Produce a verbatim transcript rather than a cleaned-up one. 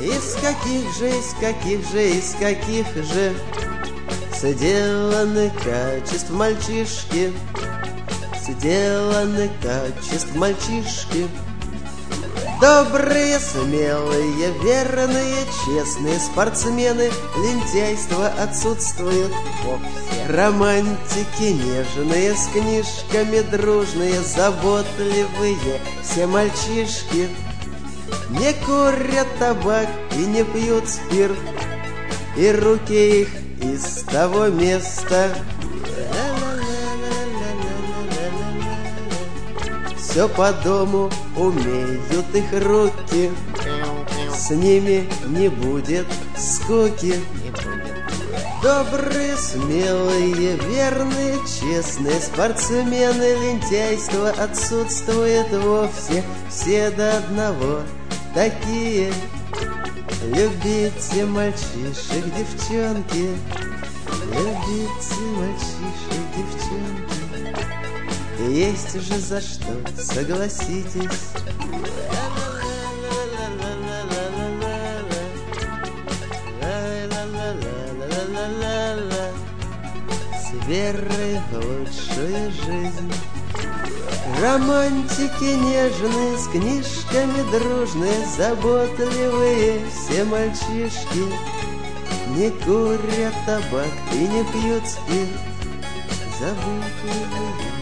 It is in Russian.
Из каких же, из каких же, из каких же сделаны качеств мальчишки, сделаны качеств мальчишки. Добрые, смелые, верные, честные спортсмены, лентяйство отсутствует вовсе. Романтики нежные, с книжками дружные, заботливые, все мальчишки. Не курят табак и не пьют спирт, и руки их из того места. Все по дому умеют их руки, с ними не будет скуки. Добрые, смелые, верные, честные спортсмены, лентяйство отсутствует вовсе, все до одного такие. Любите мальчишек, девчонки, любите мальчишек, девчонки. Есть же за что, согласитесь. С верой в лучшую жизнь. Романтики нежные, с книжками дружные, заботливые все мальчишки. Не курят табак и не пьют спирт, заботливые.